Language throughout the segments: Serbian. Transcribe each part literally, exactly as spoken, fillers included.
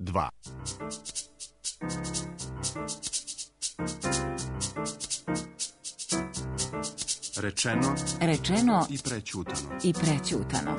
dva. Rečeno, Rečeno i prećutano. i prećutano.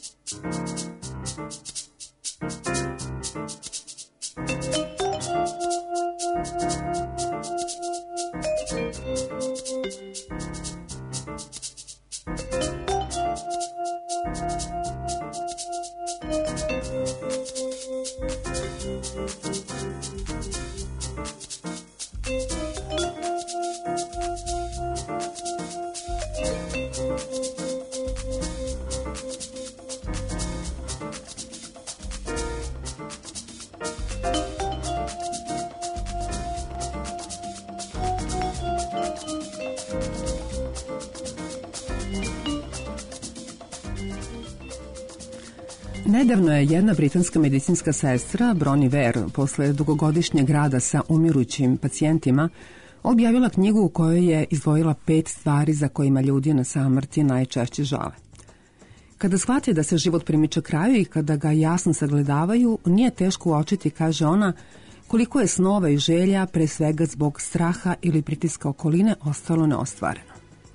Nedavno je jedna britanska medicinska sestra, Bronnie Ware, posle dugogodišnjeg rada sa umirućim pacijentima, objavila knjigu u kojoj je izdvojila pet stvari za kojima ljudi na samrti najčešće žale. Kada shvate da se život primiče kraju i kada ga jasno sagledavaju, nije teško uočiti, kaže ona, koliko je snova i želja, pre svega zbog straha ili pritiska okoline, ostalo neostvareno.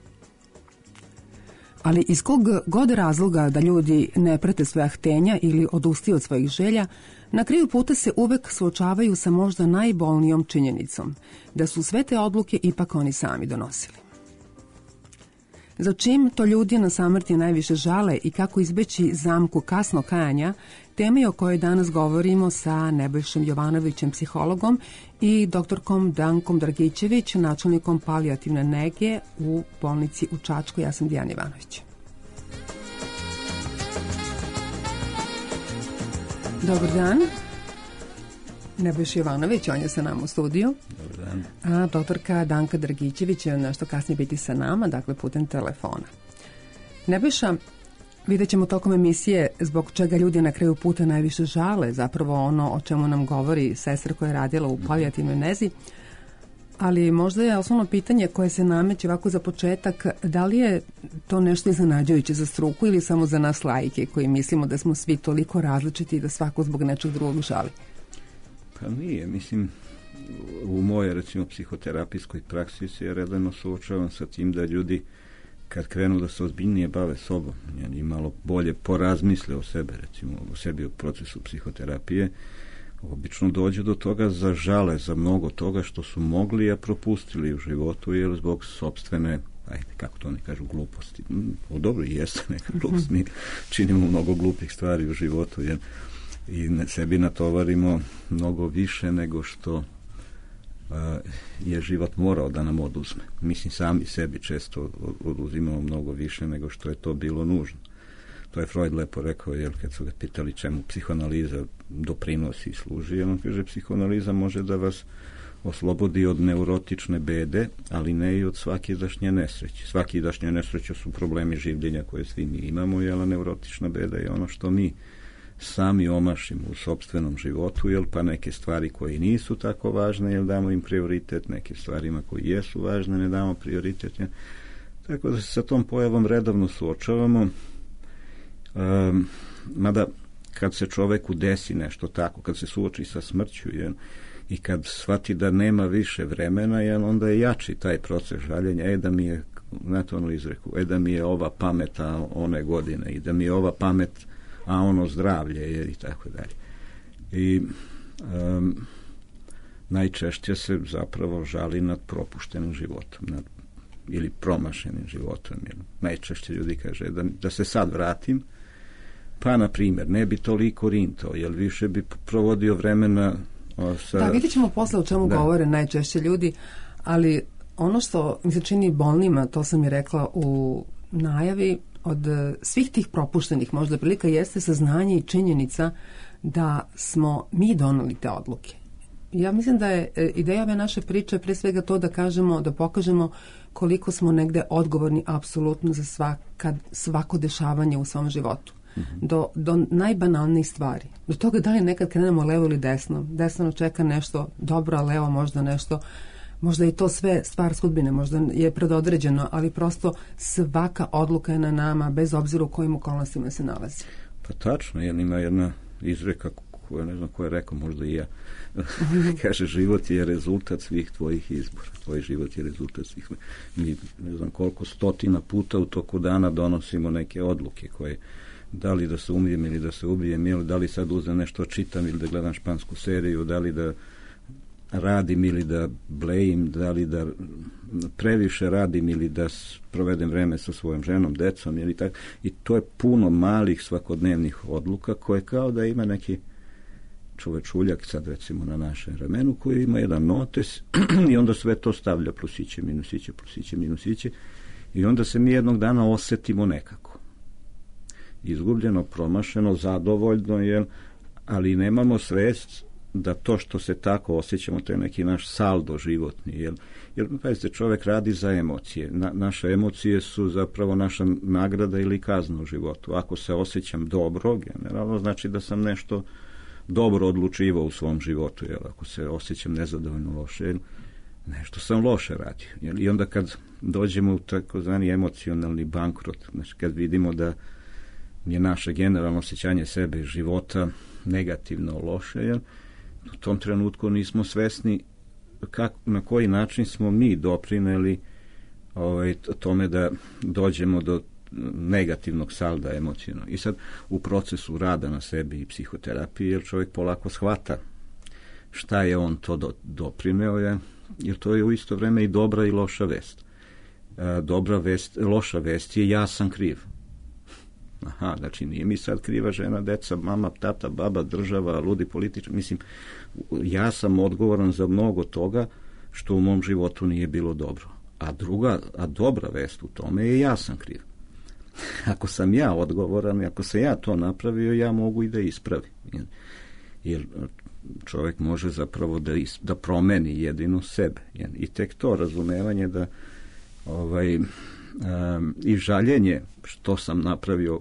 Ali iz kog god razloga da ljudi ne prate svoja htenja ili odustaju od svojih želja, na kraju puta se uvek suočavaju sa možda najbolnijom činjenicom, da su sve te odluke ipak oni sami donosili. Za čim to ljudi na samrti najviše žale i kako izbeći zamku kasno kajanja, tema je o kojoj danas govorimo sa Nebojšom Jovanovićem, psihologom, i doktorkom Dankom Dragićević, načelnikom palijativne nege u bolnici u Čačku. Ja sam Dijana Ivanović. Dobar dan. Nebojša Jovanović, on je sa nama u studiju. Dobar dan. A doktorka Danka Dragićević će nešto kasnije biti sa nama, dakle putem telefona. Nebojša, vidjet ćemo tokom emisije zbog čega ljudi na kraju puta najviše žale, zapravo ono o čemu nam govori sestra koja je radila u palijativnoj nezi, ali možda je osnovno pitanje koje se nameće ovako za početak, da li je to nešto iznenađujuće za struku ili samo za nas laike koji mislimo da smo svi toliko različiti i da svako zbog nečeg drugog žali? Pa nije, mislim, u moje, recimo, psihoterapijskoj praksi se redano suočavam sa tim da ljudi kad krenu da se ozbiljnije bave sobom i malo bolje porazmisle o sebe, recimo o sebi u procesu psihoterapije, obično dođe do toga za žale za mnogo toga što su mogli, a propustili u životu, jer zbog sopstvene, ajde, kako to oni kažu, gluposti. O, dobro, i jeste neka glupost, mi činimo mnogo glupih stvari u životu, jer i sebi natovarimo mnogo više nego što uh, je život morao da nam oduzme. Mislim, sami sebi često oduzimamo mnogo više nego što je to bilo nužno. To je Freud lepo rekao, jer kad su ga pitali čemu psihoanaliza doprinosi i služi, on kaže, psihoanaliza može da vas oslobodi od neurotične bede, ali ne i od svakidašnje nesreće. Svakidašnje nesreće su problemi življenja koje svi mi imamo, jel, neurotična beda je ono što mi sami omašimo u sopstvenom životu, jel, pa neke stvari koje nisu tako važne, jel, damo im prioritet, neke stvarima koji jesu važne ne damo prioritet, jel. Tako da se sa tom pojavom redovno suočavamo. Um, mada kad se čoveku desi nešto tako, kad se suoči sa smrću, jel, i kad shvati da nema više vremena, jel, onda je jači taj proces žaljenja, e da mi je, znate onu izreku, e da mi je ova pameta one godine i da mi je ova pamet, a ono zdravlje je i tako dalje. I um, najčešće se zapravo žali nad propuštenim životom, nad, ili promašenim životom. Jer najčešće ljudi kaže da, da se sad vratim, pa na primjer ne bi toliko rintao, jer više bi provodio vremena o, sa... Da, vidjet ćemo posle o čemu da. govore najčešće ljudi, ali ono što mi se čini bolnima, to sam i rekla u najavi, od svih tih propuštenih možda prilika jeste saznanje i činjenica da smo mi doneli te odluke. Ja mislim da je ideja ove naše priče pre svega to da kažemo, da pokažemo koliko smo negde odgovorni apsolutno za svaka, svako dešavanje u svom životu. Mm-hmm. Do, do najbanalnijih stvari. Do toga da li nekad krenemo levo ili desno. Desno čeka nešto dobro, a levo možda nešto, možda je to sve stvar sudbine, možda je predodređeno, ali prosto svaka odluka je na nama, bez obzira u kojim okolnostima se nalazi. Pa tačno, jer ima jedna izreka nekako, ne znam ko je rekao, možda i ja. Kaže, život je rezultat svih tvojih izbora. Tvoj život je rezultat svih. Mi ne znam koliko stotina puta u toku dana donosimo neke odluke koje, da li da se umijem ili da se ubijem, ili da li sad uzem nešto čitam ili da gledam špansku seriju, da li da radim ili da blejim, da li da previše radim ili da provedem vreme sa svojom ženom, decom ili tako. I to je puno malih svakodnevnih odluka koje kao da ima neki čovečuljak sad recimo na našem ramenu koji ima jedan notes i onda sve to stavlja plusiće, minusiće, plusiće, minusiće i onda se mi jednog dana osetimo nekako. Izgubljeno, promašeno, zadovoljno, jel? Ali nemamo svest da to što se tako osjećamo, to je neki naš saldo životni, jel? Jer, pazite, čovjek radi za emocije. Na, naše emocije su zapravo naša nagrada ili kazna u životu. Ako se osjećam dobro, generalno, znači da sam nešto dobro odlučivao u svom životu, jel? Ako se osjećam nezadovoljno loše, jel? Nešto sam loše radio. Jel? I onda kad dođemo u takozvani emocionalni bankrot, znači kad vidimo da je naše generalno osjećanje sebe i života negativno loše, jel? U tom trenutku nismo svesni kako, na koji način smo mi doprineli ovaj, tome da dođemo do negativnog salda emocionalnog. I sad u procesu rada na sebi i psihoterapiji, jer čovjek polako shvata šta je on to do, doprineo, je, jer to je u isto vrijeme i dobra i loša vest. E, dobra vest, loša vest je ja sam kriv. Aha, znači nije mi sad kriva žena, deca, mama, tata, baba, država, ludi političar. Mislim, ja sam odgovoran za mnogo toga što u mom životu nije bilo dobro. A druga, a dobra vest u tome je ja sam kriv. Ako sam ja odgovoran, ako se ja to napravio, ja mogu i da ispravim. Jer čovjek može zapravo da, is, da promeni jedino sebe. I tek to razumevanje da ovaj, um, i žaljenje što sam napravio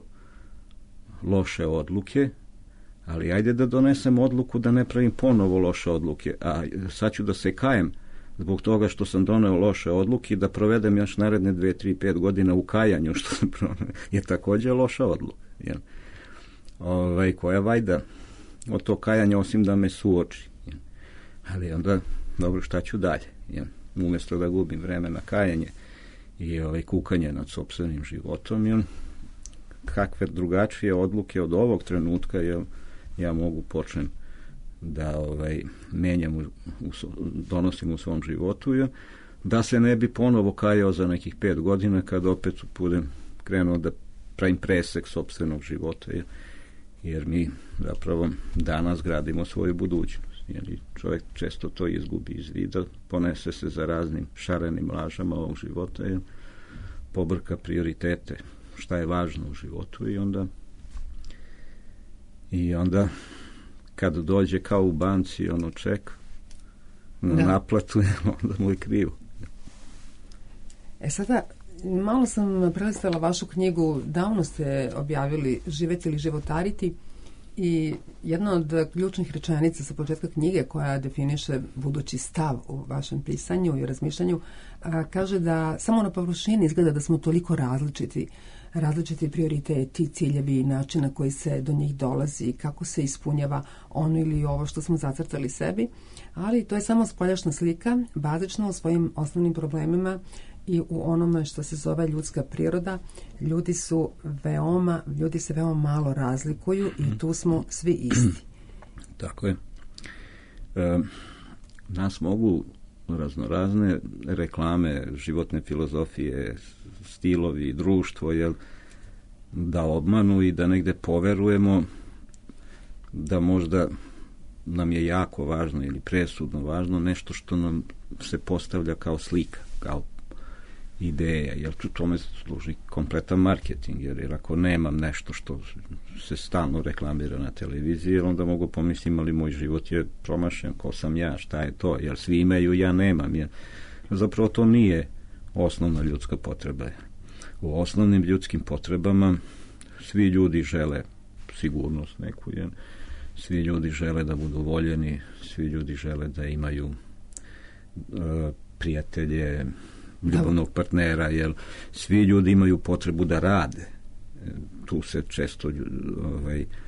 loše odluke, ali ajde da donesem odluku da ne pravim ponovo loše odluke, a sad ću da se kajem zbog toga što sam doneo loše odluke i da provedem još naredne dve, tri, pet godina u kajanju, što sam proneo, je također loša odluka. Jel? Ovaj, koja vajda od tog kajanja osim da me suoči. Jel? Ali onda, dobro, šta ću dalje? Jel? Umjesto da gubim vreme na kajanje i ovaj, kukanje nad sopstvenim životom, jel? Kakve drugačije odluke od ovog trenutka jel, ja mogu počnem da ovaj, menjam, u, u, donosim u svom životu, jel, da se ne bi ponovo kajao za nekih pet godina kad opet budem krenuo da pravim presek sopstvenog života, jel, jer mi zapravo danas gradimo svoju budućnost. Jel, i čovjek često to izgubi iz vida, ponese se za raznim šarenim lažama ovog života, jel, pobrka prioritete šta je važno u životu i onda i onda kad dođe kao u banci ono ček na da. naplatu, onda mu je krivo. E sada, malo sam prelistala vašu knjigu, davno ste objavili Živjeti ili životariti i jedna od ključnih rečenica sa početka knjige koja definiše budući stav u vašem pisanju i razmišljanju, a, kaže da samo na površini izgleda da smo toliko različiti različiti prioriteti, ciljevi i način na koji se do njih dolazi, kako se ispunjava ono ili ovo što smo zacrtali sebi, ali to je samo spoljašna slika, bazično u svojim osnovnim problemima i u onome što se zove ljudska priroda. Ljudi su veoma, ljudi se veoma malo razlikuju i tu smo svi isti. Tako je. E, nas mogu raznorazne reklame, životne filozofije, stilovi, društvo, jel, da obmanu i da negde poverujemo da možda nam je jako važno ili presudno važno nešto što nam se postavlja kao slika, kao ideja, jer tu tome služi kompletan marketing, jer, jer ako nemam nešto što se stalno reklamira na televiziji, onda mogu pomisliti, ali moj život je promašen, ko sam ja, šta je to, jer svi imaju, ja nemam, jer zapravo to nije osnovna ljudska potreba. U osnovnim ljudskim potrebama svi ljudi žele sigurnost neku, jer svi ljudi žele da budu voljeni, svi ljudi žele da imaju uh, prijatelje, ljubavnog partnera, jer svi ljudi imaju potrebu da rade. Tu se često ovaj,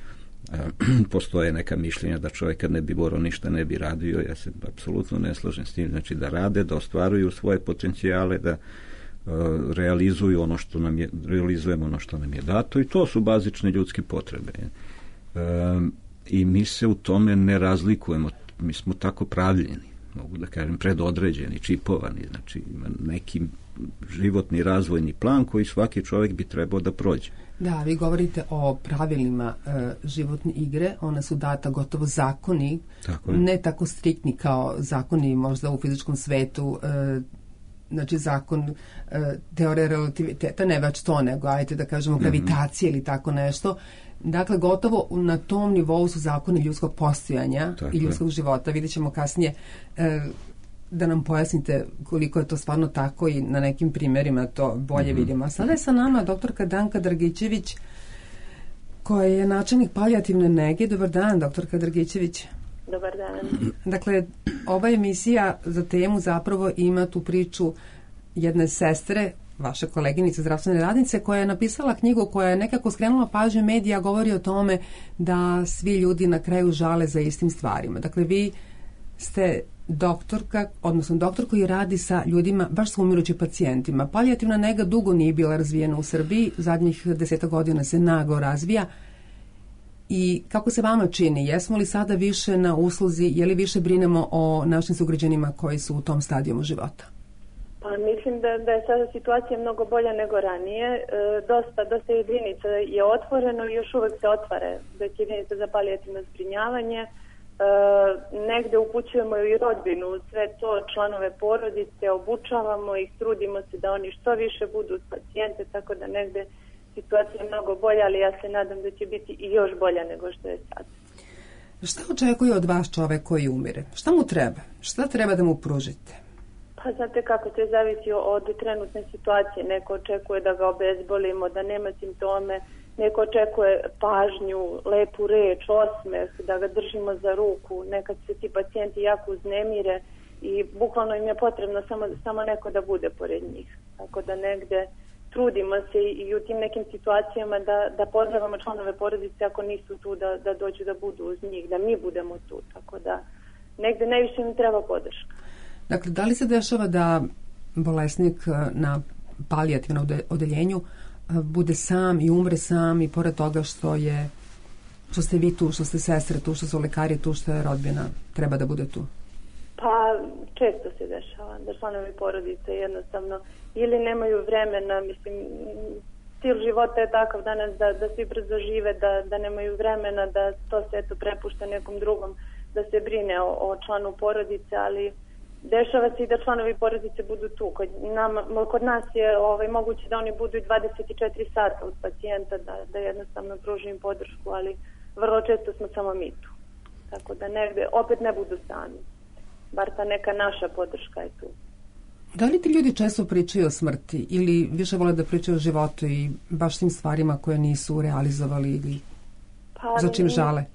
Postoje neka mišljenja da čovjek kad ne bi morao ništa ne bi radio, ja se apsolutno ne slažem s tim, znači da rade, da ostvaruju svoje potencijale, da uh, realizuju ono što nam je, realizujemo ono što nam je dato i to su bazične ljudske potrebe. Um, I mi se u tome ne razlikujemo, mi smo tako pravljeni, mogu da kažem, predodređeni, čipovani, znači ima neki životni razvojni plan koji svaki čovjek bi trebao da prođe. Da, vi govorite o pravilima e, životne igre, ona su data gotovo zakoni, tako ne tako striktni kao zakoni možda u fizičkom svetu, e, znači zakon e, teorije relativiteta, ne već to, nego ajte da kažemo gravitacije mm-hmm. ili tako nešto. Dakle, gotovo na tom nivou su zakoni ljudskog postojanja tako i ljudskog je. života. Vidjet ćemo kasnije e, da nam pojasnite koliko je to stvarno tako i na nekim primjerima to bolje mm-hmm. vidimo. A sada je sa nama doktorka Danka Dragićević, koja je načelnik palijativne nege. Dobar dan, doktorka Dragićević. Dobar dan. Dakle, ova emisija za temu zapravo ima tu priču jedne sestre, vaše koleginice, zdravstvene radnice, koja je napisala knjigu koja je nekako skrenula pažnju medija, govori o tome da svi ljudi na kraju žale za istim stvarima. Dakle, vi ste doktorka, odnosno doktor koji radi sa ljudima, baš sa umirućim pacijentima. Palijativna nega dugo nije bila razvijena u Srbiji, zadnjih deseta godina se naglo razvija. I kako se vama čini, jesmo li sada više na usluzi, je li više brinemo o našim sugrađanima koji su u tom stadijumu života? Pa mislim da, da je sada situacija mnogo bolja nego ranije. E, dosta, dosta jedinica je otvoreno i još uvek se otvare već jedinica za palijativno zbrinjavanje. E, negde upućujemo i rodbinu, sve to, članove porodice, obučavamo ih, trudimo se da oni što više budu pacijente, tako da negde situacija je mnogo bolja, ali ja se nadam da će biti i još bolja nego što je sad. Šta očekuje od vas čovek koji umire? Šta mu treba? Šta treba da mu pružite? Pa znate kako, to zavisi od trenutne situacije. Neko očekuje da ga obezbolimo, da nema simptome, neko očekuje pažnju, lepu reč, osmeh, da ga držimo za ruku. Nekad se ti pacijenti jako uznemire i bukvalno im je potrebno samo, samo neko da bude pored njih. Tako da negde trudimo se i u tim nekim situacijama da, da pozdravamo članove porodice ako nisu tu, da, da dođu da budu uz njih, da mi budemo tu. Tako da negde najviše im treba podrška. Dakle, da li se dešava da bolesnik na palijativnom odeljenju bude sam i umre sam i pored toga što je što ste vi tu, što ste sestre tu, što su lekari tu, što je rodbina, treba da bude tu? Pa često se dešava da članovi porodice jednostavno ili nemaju vremena, mislim, stil života je takav danas da, da svi brzo žive, da, da nemaju vremena, da to se eto prepušta nekom drugom, da se brine o, o članu porodice, ali dešava se i da članovi porodice budu tu. Kod, nam, kod nas je ovaj, moguće da oni budu i dvadeset četiri sata uz pacijenta, da, da jednostavno pruži im podršku, ali vrlo često smo samo mi tu. Tako da negde opet ne budu sami. Bar ta neka naša podrška je tu. Da li ti ljudi često pričaju o smrti ili više vole da pričaju o životu i baš tim stvarima koje nisu realizovali ili pa, za čim žale?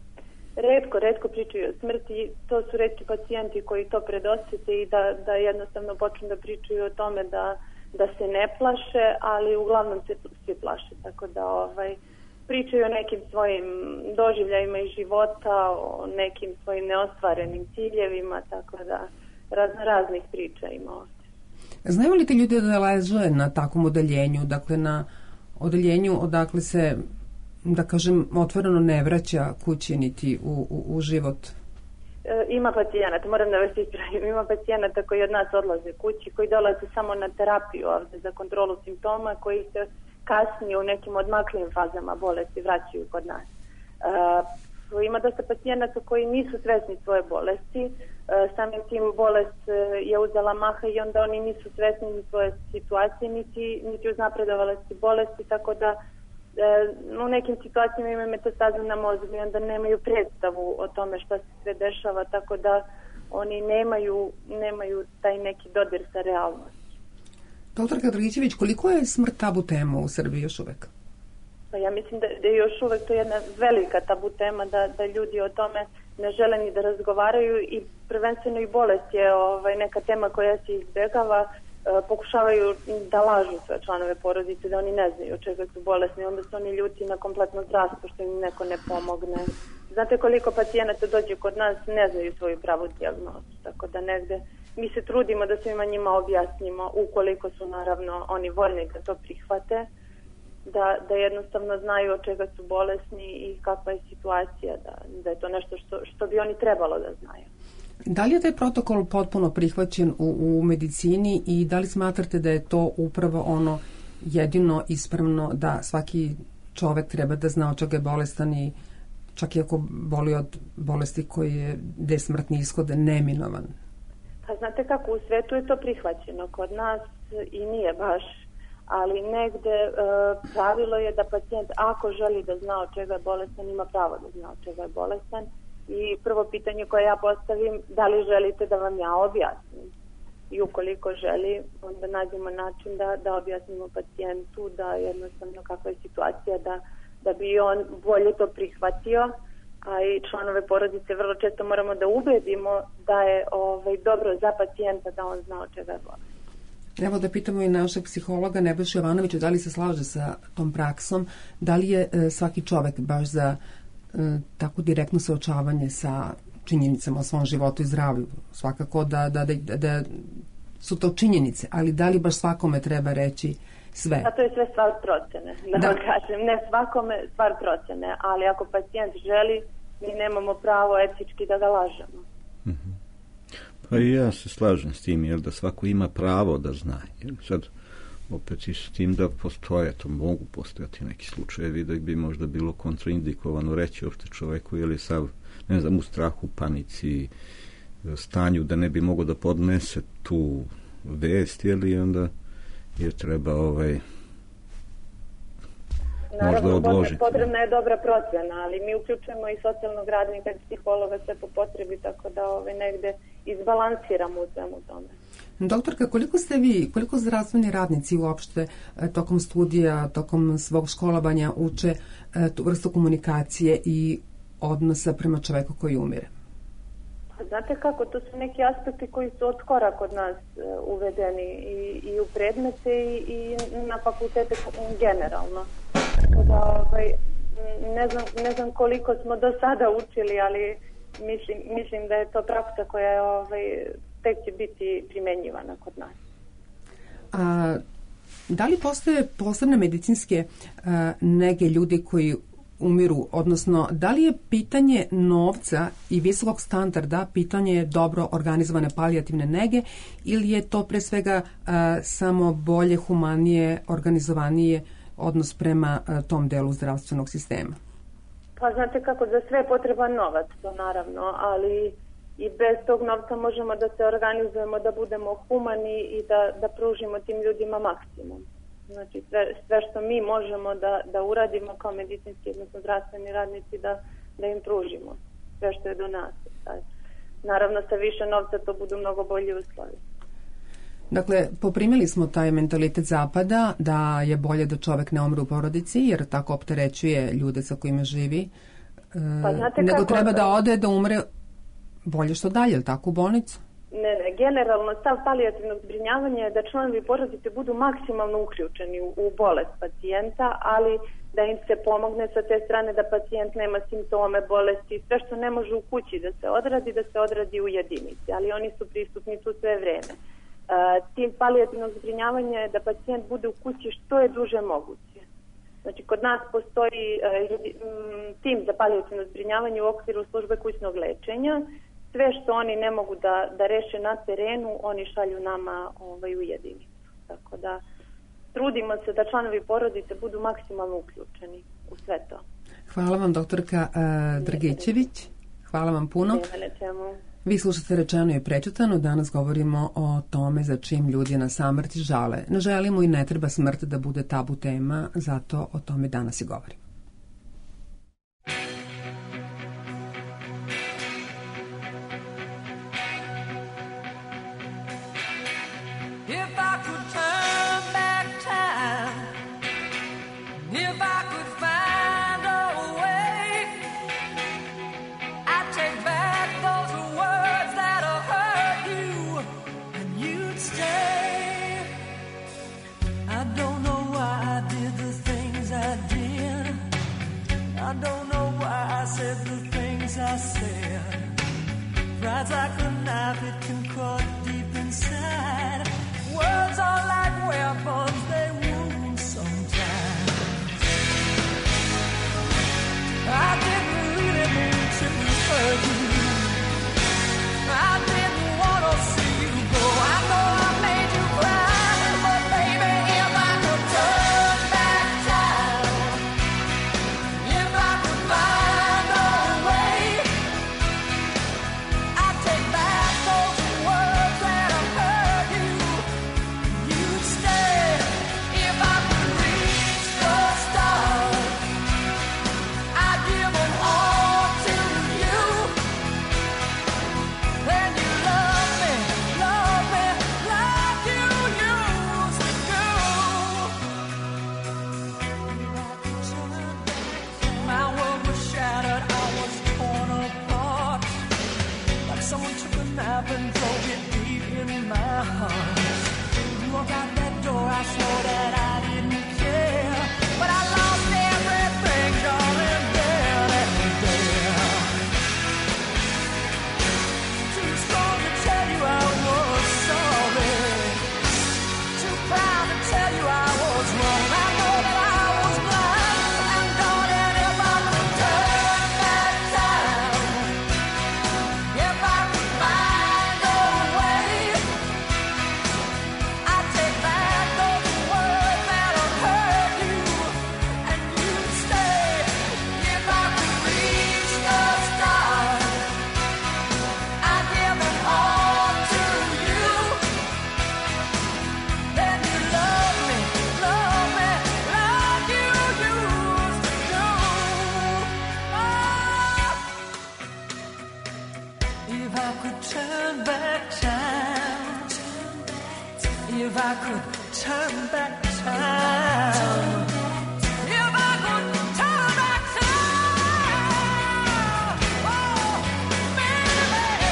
Retko, retko pričaju o smrti. To su retki pacijenti koji to predosjete i da, da jednostavno počnu da pričaju o tome da, da se ne plaše, ali uglavnom se svi plaše. Tako da ovaj, pričaju o nekim svojim doživljajima iz života, o nekim svojim neostvarenim ciljevima, tako da razno raznih priča ima ovdje. Znaju li ti ljudi da leže na takvom odeljenju, dakle na odeljenju odakle se, da kažem, otvoreno ne vraća kući niti u, u, u život? E, ima pacijenata, moram da vas ispravim, ima pacijenata koji od nas odlaze kući, koji dolaze samo na terapiju ovdje za kontrolu simptoma, koji se kasnije u nekim odmaklim fazama bolesti vraćaju kod nas. E, ima dosta pacijenata koji nisu svesni svoje bolesti, e, samim tim bolest je uzela maha i onda oni nisu svesni ni svoje situacije, niti, niti uznapredovalosti bolesti, tako da e, u nekim situacijama imaju metastazu na mozgu i onda nemaju predstavu o tome šta se sve dešava, tako da oni nemaju, nemaju taj neki dodir sa realnosti. Doktorka Dragićević, koliko je smrt tabu tema u Srbiji još uvek? Pa ja mislim da, da je još uvek to jedna velika tabu tema, da, da ljudi o tome ne žele ni da razgovaraju i prvenstveno i bolest je ovaj, neka tema koja se izbjegava. E, pokušavaju da lažu sve članove porodice, da oni ne znaju od čega su bolesni, onda su oni ljuti na kompletno zdravstvo što im neko ne pomogne. Znate koliko pacijenata dođe kod nas, ne znaju svoju pravu dijagnozu, tako da negde mi se trudimo da svima njima objasnimo, ukoliko su naravno oni voljni da to prihvate, da, da jednostavno znaju od čega su bolesni i kakva je situacija, da, da je to nešto što, što bi oni trebalo da znaju. Da li je taj protokol potpuno prihvaćen u, u medicini i da li smatrate da je to upravo ono jedino ispravno da svaki čovek treba da zna od čega je bolestan i čak i ako boli od bolesti koji je, gde je smrtni ishod neminovan? Pa znate kako, u svetu je to prihvaćeno, kod nas i nije baš, ali negde e, pravilo je da pacijent ako želi da zna od čega je bolestan, ima pravo da zna od čega je bolestan. I prvo pitanje koje ja postavim, da li želite da vam ja objasnim? I ukoliko želi, onda nađemo način da, da objasnimo pacijentu da jednostavno kakva je situacija, da, da bi on bolje to prihvatio, a i članove porodice vrlo često moramo da ubedimo da je ovaj, dobro za pacijenta da on zna od čega je bolestan. Evo da pitamo i našeg psihologa Nebojšu Jovanovića da li se slaže sa tom praksom, da li je e, svaki čovek baš za tako direktno suočavanje sa činjenicama o svom životu i zdravlju. Svakako da, da, da, da su to činjenice, ali da li baš svakome treba reći sve? A to je sve stvar procene, da, da. vam kažem. Ne svakome stvar procene, ali ako pacijent želi, mi nemamo pravo etički da ga lažemo. Mm-hmm. Pa i ja se slažem s tim, jer da svako ima pravo da zna. Jer sad, opet i s tim da postoje, to mogu postojati neki slučajevi da bi možda bilo kontraindikovano reći uopšte čoveku ili sav, ne znam, u strahu, panici, stanju da ne bi mogao da podnese tu vest, ili onda je treba ovaj Naravno, možda odložiti. Potrebna je dobra procena, ali mi uključujemo i socijalnog radnika i psihologa sve po potrebi, tako da ovaj negde izbalansiramo u svemu tome. Doktorka, koliko ste vi, koliko zdravstveni radnici uopšte tokom studija, tokom svog školovanja uče tu vrstu komunikacije i odnosa prema čoveku koji umire? Pa znate kako, to su neki aspekti koji su od skora kod nas uvedeni i, i u predmete i, i na fakultete generalno. Da, ovaj, ne, znam, ne znam koliko smo do sada učili, ali mislim, mislim da je to praksa koja je ovaj, tek će biti primenjivana kod nas. A, da li postoje posebne medicinske a, nege ljudi koji umiru, odnosno da li je pitanje novca i visokog standarda pitanje dobro organizovane palijativne nege ili je to pre svega a, samo bolje, humanije, organizovanije odnos prema a, tom delu zdravstvenog sistema? Pa znate kako, za sve je potreban novac, to naravno, ali i bez tog novca možemo da se organizujemo, da budemo humani i da, da pružimo tim ljudima maksimum. Znači sve, sve što mi možemo da, da uradimo kao medicinski, odnosno zdravstveni radnici, da, da im pružimo sve što je do nas. Naravno sa više novca to budu mnogo bolji uslovi. Dakle, poprimili smo taj mentalitet zapada da je bolje da čovek ne umre u porodici jer tako opterećuje ljude sa kojima živi. Pa znate nego kako, treba da ode da umre bolje što dalje, tako u bolnicu? Ne, ne, generalno stav palijativnog zbrinjavanja je da članovi porodice budu maksimalno uključeni u, u bolest pacijenta, ali da im se pomogne sa te strane da pacijent nema simptome bolesti, sve što ne može u kući da se odradi, da se odradi u jedinici, ali oni su prisutni tu sve vreme. Uh, tim palijativnog zbrinjavanja je da pacijent bude u kući što je duže moguće. Znači, kod nas postoji uh, tim za palijativno zbrinjavanje u okviru službe kućnog lečenja. Sve što oni ne mogu da, da reše na terenu, oni šalju nama ovaj, u jedinicu. Tako da trudimo se da članovi porodice budu maksimalno uključeni u sve to. Hvala vam, doktorka uh, Dragićević. Hvala vam puno. Nema čemu. Vi slušate Rečeno i prečutano. Danas govorimo o tome za čim ljudi na samrti žale. Ne želimo i ne treba smrt da bude tabu tema, zato o tome danas i govorimo. Stay cuts like a knife, it can cut deep inside. Words are like weapons, they wound sometimes. I didn't really mean to hurt you. I didn't want to see you go. I know I made you cry, but baby, if I could turn back time, if I could find a way, I'd take back those words that I heard you. You'd stay if I could reach the stars. I'd give them all to you. Then you love me, love me like you used to do. My world was shattered, I was torn apart. Like someone took a knife and drove it deep in my heart. You walked out that door, I swore that I didn't care. But I lost everything, darling, there and there. Too strong to tell you I was sorry. Too proud to tell you I was wrong. I know that I was blind. And darling, if I could turn back time, if I could find a way, I'd take back those words that I heard you. And you'd stay if I could reach the stars. I'd give them all to you. Then you love me, love me like you used to do. Oh. If I could turn back time, if I could turn back time, if I could turn back time, oh, baby.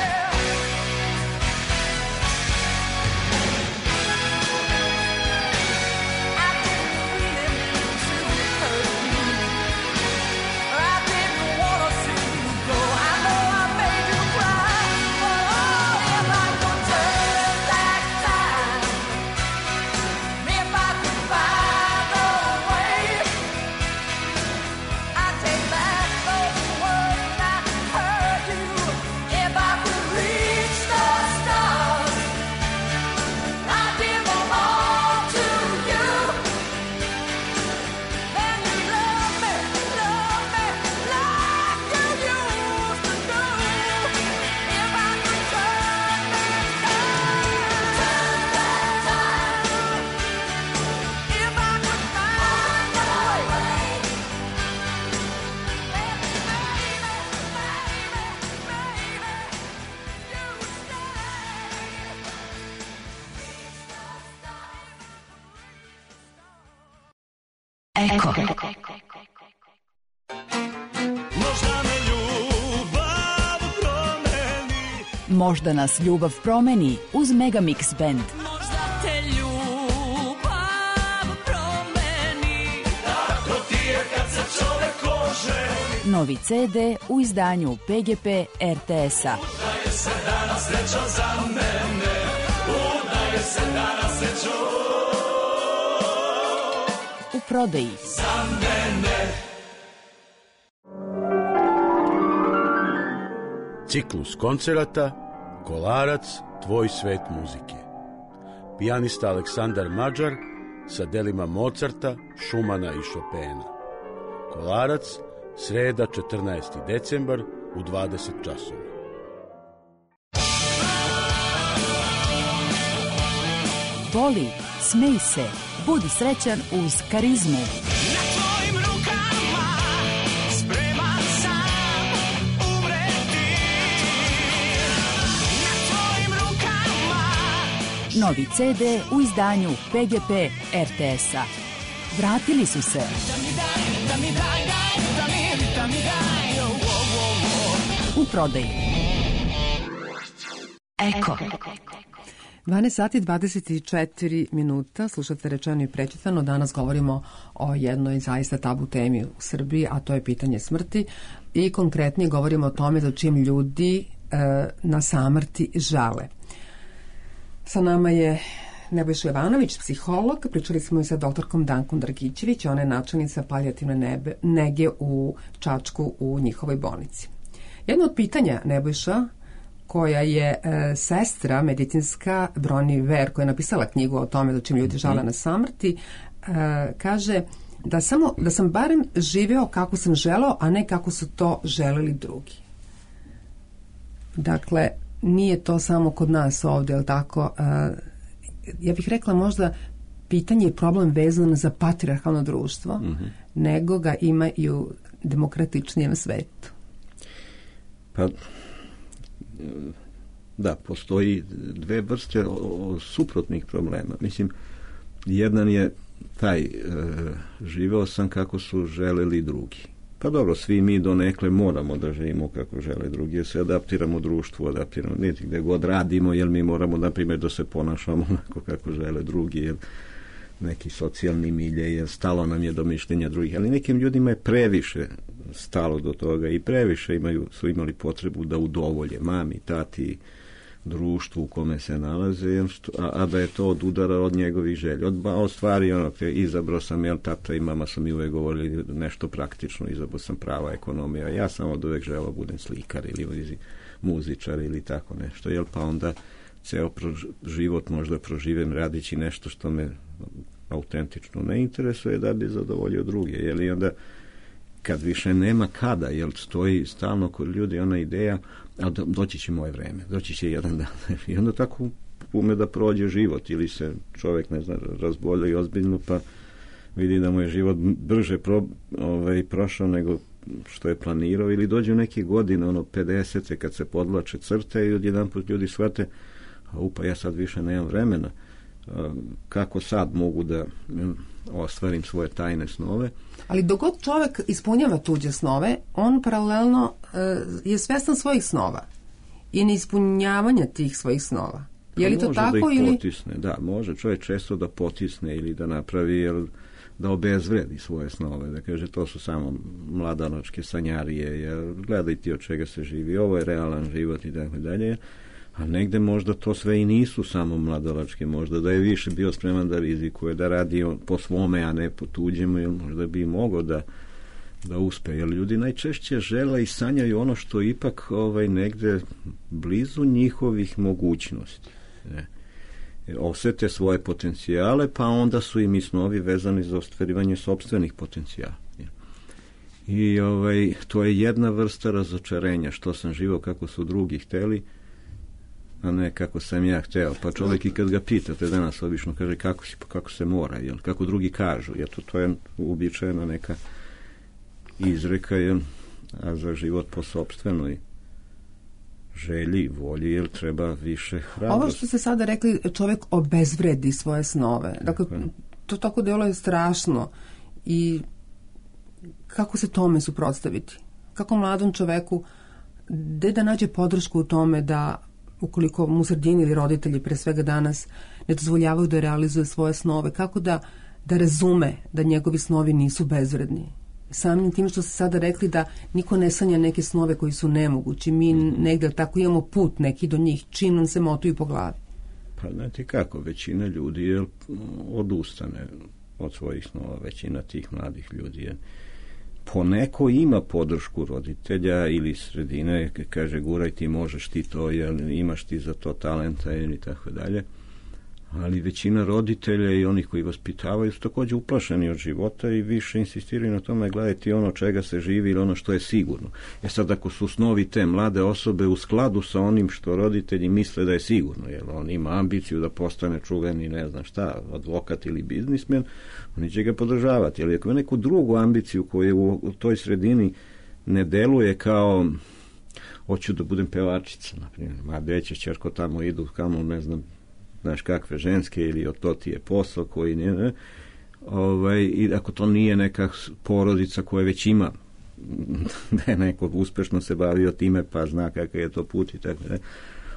I didn't really mean to hurt you. I didn't want to see you go. I know I made you cry, but oh, if I could turn back time, if I could find a way, I'd take back those words I heard you. If I could reach the stars, I'd give them all to you. Then you love me, love me like you used to do. If I could turn back time, turn back time, if I could find a way, baby, baby, baby, you'd stay. Eko. Možda nas ljubav promeni uz Megamix Band. Možda te ljubav promeni. Tako ti je kad se čovek oženi. Novi ce de u izdanju pe ge pe er te es-a. Udaje se danas sreća za mene. Udaje se danas sreća U prodaji. za mene. Ciklus koncerata Kolarac, tvoj svet muzike. Pijanista Aleksandar Mađar sa delima Mozarta, Šumana i Šopena. Kolarac, sreda četrnaesti decembar u dvadeset časova. Voli, smej se, budi srećan uz karizmu. Na tvojim rukama spreman sam umreti. Na tvojim rukama. Novi ce de u izdanju pe ge pe er te es-a. Vratili su se. Da mi daj, da mi daj, daj, da mi, da mi daj, oh, oh, oh, oh. U prodaji. Eko. dvanaest sati dvadeset četiri minuta, slušate Rečeno i prečitano. Danas govorimo o jednoj zaista tabu temi u Srbiji, a to je pitanje smrti. I konkretnije govorimo o tome da čim ljudi na samrti žale. Sa nama je Nebojša Jovanović, psiholog. Pričali smo i sa doktorkom Dankom Dragićević, ona je načelnica palijativne nebe, nege u Čačku u njihovoj bolnici. Jedno od pitanja, Nebojša, koja je e, sestra medicinska Broni Ver, koja je napisala knjigu o tome da čim ljudi žale na samrti, e, kaže da, samo, da sam barem živeo kako sam želeo, a ne kako su to želeli drugi. Dakle, nije to samo kod nas ovdje, je li tako? E, ja bih rekla možda pitanje i problem vezan za patrijarhalno društvo, mm-hmm. nego ga ima i u demokratičnijem svetu. Pa, da, postoji dve vrste suprotnih problema. Mislim, jedan je taj, e, živeo sam kako su želeli drugi. Pa dobro, svi mi donekle moramo da živimo kako žele drugi, jer se adaptiramo društvu, adaptiramo, niti gde god radimo, jer mi moramo, na primjer, da se ponašamo onako kako žele drugi, jer neki socijalni milje, jer stalo nam je do mišljenja drugih, ali nekim ljudima je previše stalo do toga i previše imaju, su imali potrebu da udovolje mami, tati, društvu u kome se nalaze, a, a da je to od udara od njegovih želja. Od, od stvari, ono, izabrao sam, jel, tata i mama su mi uvek govorili nešto praktično, izabrao sam prava ekonomija, ja sam od uvek želao budem slikar ili muzičar ili tako nešto, jel, pa onda ceo prož, život možda proživem radići nešto što me autentično ne interesuje da bi zadovoljio druge, jel, i onda kad više nema kada, jel, stoji stalno kod ljudi ona ideja, a do, doći će moje vreme, doći će jedan dan. I onda tako ume da prođe život, ili se čovjek, ne znam, razbolja i ozbiljno, pa vidi da mu je život brže pro, ovaj, prošao nego što je planirao, ili dođe u neke godine, ono, pedesete, kad se podvlače crte i odjedan put ljudi shvate, a upa, ja sad više nemam vremena, a, kako sad mogu da ostvarim svoje tajne snove. Ali dok god čovjek ispunjava tuđe snove, on paralelno uh, je svjestan svojih snova i neispunjavanja tih svojih snova. Je li to tako? Može da ih ili... potisne, da, može čovjek često da potisne ili da napravi, jel, da obezvredi svoje snove, da kaže to su samo mladanočke sanjarije, jer gledaj ti od čega se živi, ovo je realan život i tako dalje. A negde možda to sve i nisu samo mladalačke, možda da je više bio spreman da rizikuje, da radi po svome, a ne po tuđemu, jer možda bi mogao da, da uspe. Jer ljudi najčešće žele i sanjaju ono što ipak ovaj, negde blizu njihovih mogućnosti. Ne. Osete svoje potencijale, pa onda su im i snovi vezani za ostvarivanje sopstvenih potencijala. I ovaj, to je jedna vrsta razočarenja, što sam živao kako su drugi hteli, a ne kako sam ja hteo. Pa čovjek i kad ga pitate danas obično kaže kako si, pa kako se mora, jel? Kako drugi kažu. Jer to, to je uobičajena neka izreka, jel? A za život po sopstvenoj želji i volji, jel, treba više hrabrosti. Ovo što ste sada rekli, čovjek obezvredi svoje snove. Dakle, to tako deluje strašno. I kako se tome suprotstaviti? Kako mladom čoveku, gde da nađe podršku u tome da ukoliko mu sredini ili roditelji pre svega danas ne dozvoljavaju da realizuje svoje snove, kako da, da razume da njegovi snovi nisu bezvredni? Samim tim što ste sada rekli da niko ne sanja neke snove koji su nemogući, mi negdje tako imamo put neki do njih, čim nam se motuju po glavi. Pa znate kako, većina ljudi je odustane od svojih snova, većina tih mladih ljudi je poneko ima podršku roditelja ili sredine, kaže guraj ti, možeš ti to, jel, imaš ti za to talenta ili tako dalje, ali većina roditelja i onih koji vaspitavaju su također uplašeni od života i više insistiraju na tome gledati ono čega se živi ili ono što je sigurno. E sad, ako su snovi te mlade osobe u skladu sa onim što roditelji misle da je sigurno, jer on ima ambiciju da postane čuveni, ne znam šta, advokat ili biznismen, oni će ga podržavati. Ali ako ima neku drugu ambiciju koja u, u toj sredini ne deluje kao hoću da budem pevačica, na primjer, ma deće ćerko tamo idu, kamo, ne znam, znaš kakve ženske ili to ti je posao koji nije, ne, ovaj, i ako to nije neka porodica koja već ima da je neko uspešno se bavio time pa zna kakav je to put i tako, ne,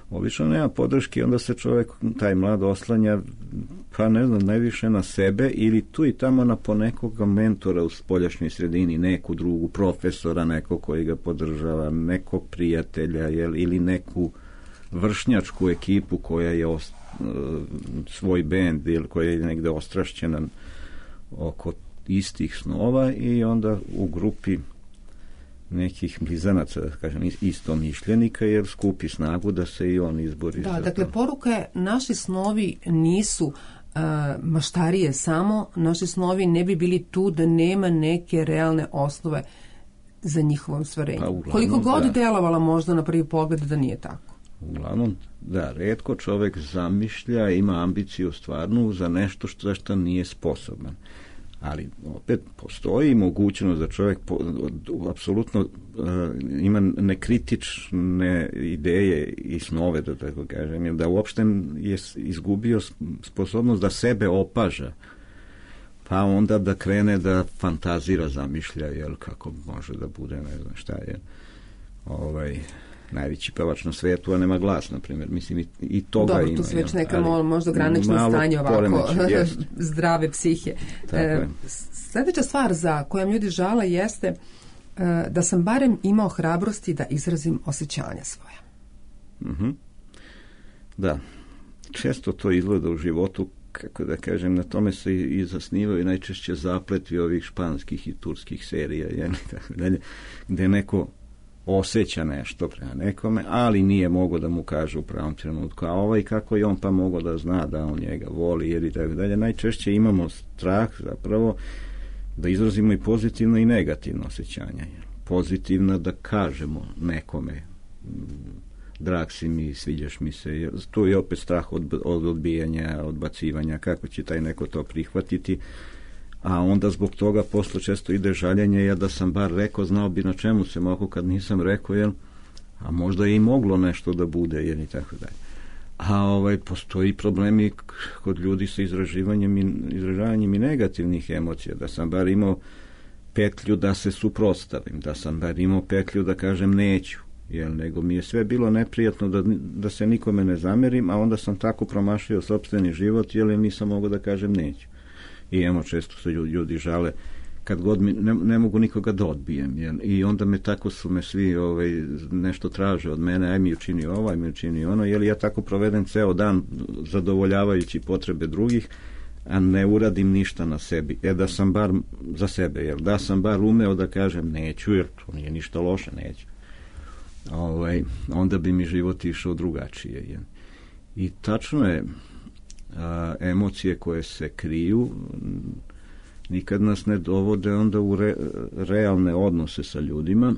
obično nema podrške, onda se čovjek, taj mlad, oslanja, pa ne znam, najviše na sebe ili tu i tamo na ponekoga mentora u spoljašnjoj sredini, neku drugu profesora, nekog koji ga podržava, nekog prijatelja, jel, ili neku vršnjačku ekipu koja je ost, svoj bend ili koja je negde ostrašćena oko istih snova i onda u grupi nekih blizanaca, da kažem, istomišljenika, jer skupi snagu da se i on izbori. Da, za dakle, to. poruka je, naši snovi nisu uh, maštarije samo, naši snovi ne bi bili tu da nema neke realne osnove za njihovo ostvarenje. Pa, uglavnom, koliko god da. Delovala možda na prvi pogled da nije tako. Uglavnom, da, retko čovjek zamišlja, ima ambiciju stvarnu za nešto što, što nije sposoban. Ali opet postoji mogućnost da čovjek po, apsolutno uh, ima nekritične ideje i snove, da tako kažem, da uopšte je izgubio sposobnost da sebe opaža, pa onda da krene da fantazira, zamišlja, jel, kako može da bude, ne znam šta je, ovaj, najveći pevač na svetu, a nema glas, na primjer. Mislim, i, i toga Dobro, ima. tu su već neka ali, možda granično stanje ovako zdrave psihe. E, sljedeća stvar za kojom ljudi žale jeste e, da sam barem imao hrabrosti da izrazim osjećanja svoja. Uh-huh. Da. Često to izgleda u životu, kako da kažem, na tome se i, i zasnivaju najčešće zapletvi ovih španskih i turskih serija, jel, tako dalje, gde neko osjeća nešto prema nekome, ali nije mogao da mu kaže u pravom trenutku, a ovaj kako je on pa mogao da zna da on njega voli, jer i tako dalje. Najčešće imamo strah zapravo da izrazimo i pozitivno i negativno osjećanje. Pozitivno da kažemo nekome drag si mi, sviđaš mi se, tu je opet strah od, od odbijanja, odbacivanja, kako će taj neko to prihvatiti, a onda zbog toga posle često ide žaljenje, ja da sam bar rekao, znao bi na čemu se mogu kad nisam rekao, jel, a možda je i moglo nešto da bude, jel, i tako dalje. A ovaj, postoji problemi kod ljudi sa izraživanjem i, izražavanjem i negativnih emocija, da sam bar imao petlju da se suprotstavim, da sam bar imao petlju da kažem neću, jel, nego mi je sve bilo neprijatno da, da se nikome ne zamerim, a onda sam tako promašio sopstveni život, jel, nisam mogao da kažem neću. I imamo često se ljudi, ljudi žale kad god mi, ne, ne mogu nikoga da odbijem, jel? I onda me tako su me svi ovaj, nešto traže od mene, aj mi učini ovo, aj mi učini ono, jel, ja tako provedem ceo dan zadovoljavajući potrebe drugih, a ne uradim ništa na sebi. E da sam bar za sebe, jel, da sam bar umeo da kažem neću, jer to nije ništa loše, neću. Ovaj, onda bi mi život išao drugačije, jel? I tačno je, a, emocije koje se kriju nikad nas ne dovode onda u re, realne odnose sa ljudima.